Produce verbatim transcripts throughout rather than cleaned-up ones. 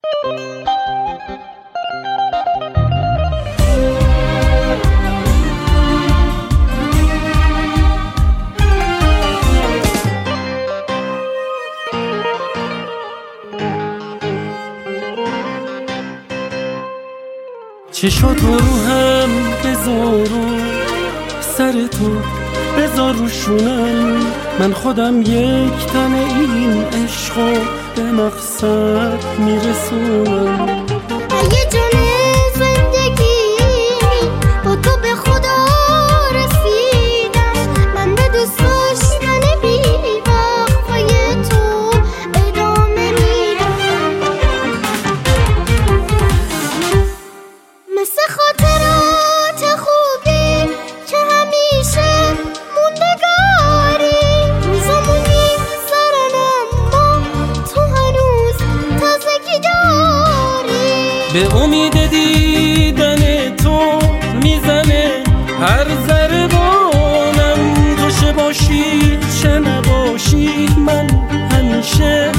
چشات رو هم بذار و سر تو بذار رو شونم، من خودم یک تن این عشقو به مقصد میرسونم. یه جان زندگی با تو به خدا رسیدم، من به دوست داشتن بی وقفای تو ادامه میدم. مثل خاطرات خوبی که همیشه موندگاری، روزامون میگذرن اما تو هنوز تازگی داری. به امید دیدن تو میزنه هر ضربانم، تو چه باشی چه نباشی من همیشه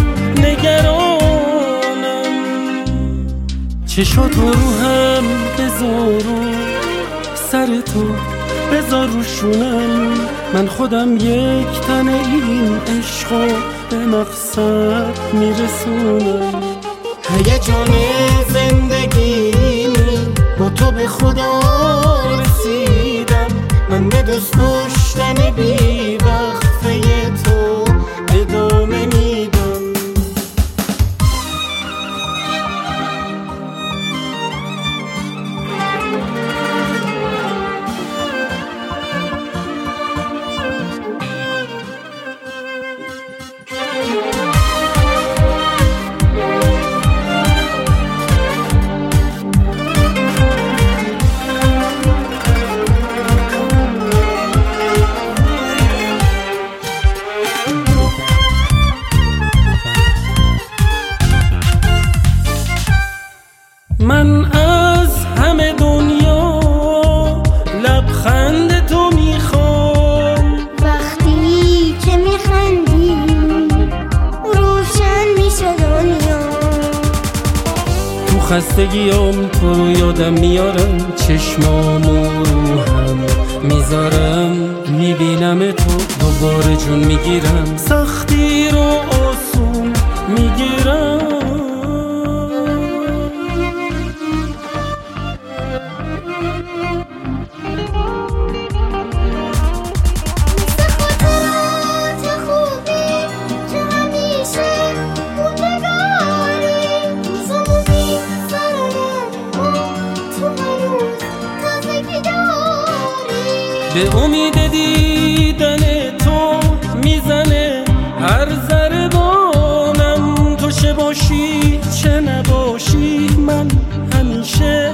نگرانم. چشات رو هم بذار و سر تو بذار رو شونم، من خودم یک تن این عشقو به مقصد میرسونم. هیجان زندگی با تو به خدا رسیدم، من به دوست داشتن بی وقفه تو ادامه میدم. من از همه دنیا لبخند تو میخوام، وقتی که میخندی روشن میشه دنیا. تو خستگیام تو رو یادم میارم، چشمامو رو هم میذارم، میبینم تو دوباره جون میگیرم، سختی رو آسون میگیرم. به امید دیدن تو میزنه هر ضربانم، تو چه باشی چه نباشی من همیشه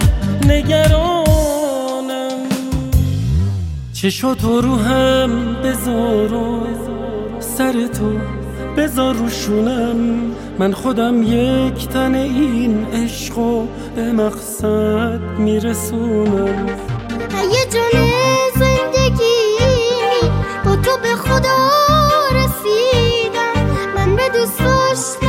نگرانم. چشات رو هم بذار و سر تو بذار رو شونم، من خودم یک تن این عشقو به مقصد میرسونم. یه جان زندگی با تو به خدا رسیدم، من به دوست داشتن